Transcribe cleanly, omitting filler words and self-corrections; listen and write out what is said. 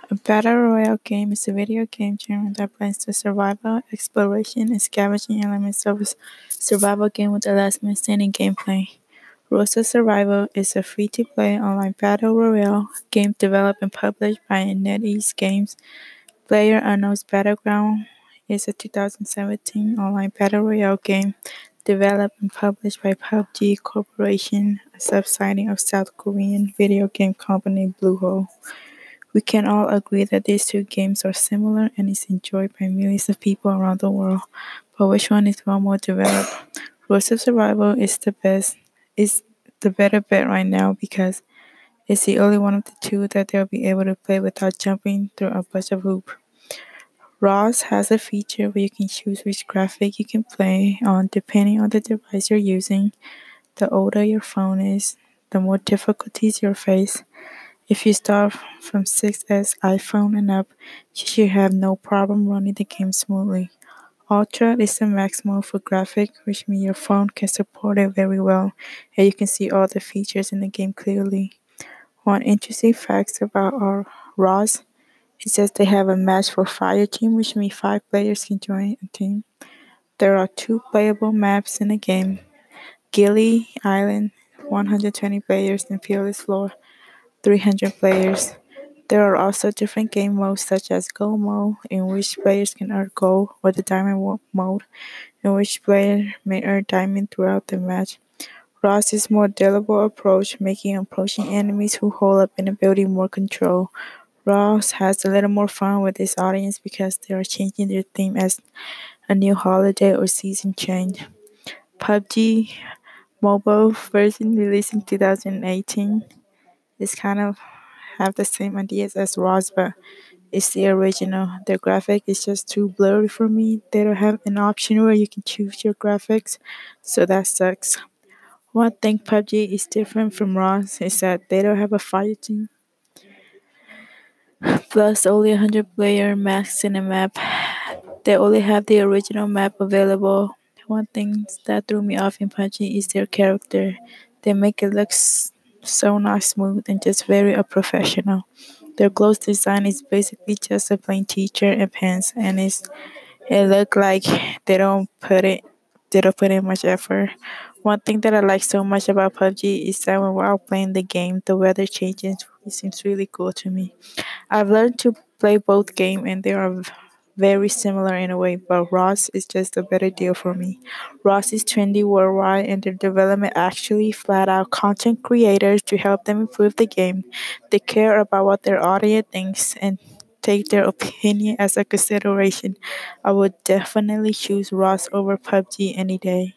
A battle royale game is a video game genre that blends the survival, exploration, and scavenging elements of a survival game with a last-man standing gameplay. Rules of Survival is a free-to-play online battle royale game developed and published by NetEase Games. PlayerUnknown's Battleground is a 2017 online battle royale game developed and published by PUBG Corporation, a subsidiary of South Korean video game company Bluehole. We can all agree that these two games are similar and is enjoyed by millions of people around the world. But which one is well more developed? Rules of Survival is the better bet right now because it's the only one of the two that they'll be able to play without jumping through a bunch of hoops. ROS has a feature where you can choose which graphic you can play on depending on the device you're using. The older your phone is, the more difficulties you'll face. If you start from 6S iPhone and up, you should have no problem running the game smoothly. Ultra is the max mode for graphics, which means your phone can support it very well, and you can see all the features in the game clearly. One interesting fact about our ROS is that they have a match for fire team, which means 5 players can join a team. There are 2 playable maps in the game: Gilly Island, 120 players, and Fearless Floor, 300 players. There are also different game modes such as Gold mode, in which players can earn gold, or the Diamond mode, in which players may earn diamond throughout the match. ROS is a more dealable approach, making approaching enemies who hold up in a building more control. ROS has a little more fun with its audience because they are changing their theme as a new holiday or season change. PUBG mobile version released in 2018 is kind of have the same ideas as ROS, but it's the original. The graphic is just too blurry for me. They don't have an option where you can choose your graphics, so that sucks. One thing PUBG is different from ROS is that they don't have a fire team. Plus, only 100 player max in a map. They only have the original map available. One thing that threw me off in PUBG is their character. They make it look so not smooth and just very unprofessional. Their clothes design is basically just a plain t-shirt and pants, and it look like they don't put it they don't put in much effort. One thing that I like so much about PUBG is that when we're out playing the game, the weather changes. It seems really cool to me. I've learned to play both games, and they are very similar in a way, but ROS is just a better deal for me. ROS is trendy worldwide, and their development actually flat out content creators to help them improve the game. They care about what their audience thinks and take their opinion as a consideration. I would definitely choose ROS over PUBG any day.